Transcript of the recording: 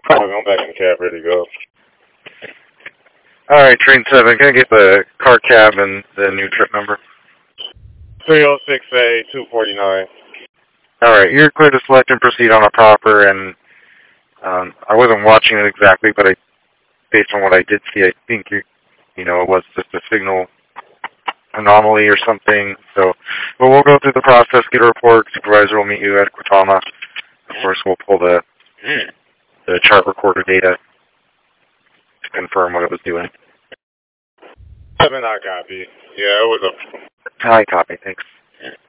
I'm back in the cab, ready to go. Alright, train 7, can I get the car cab and the new trip number? 306A 249. Alright, you're clear to select and proceed on a proper, and I wasn't watching it exactly, but based on what I did see, I think it was just a signal anomaly or something. So, but we'll go through the process, get a report. Supervisor will meet you at Quitama. Of course, we'll pull the chart recorder data to confirm what it was doing. 7, I copy. Yeah, it was a... I copy, thanks.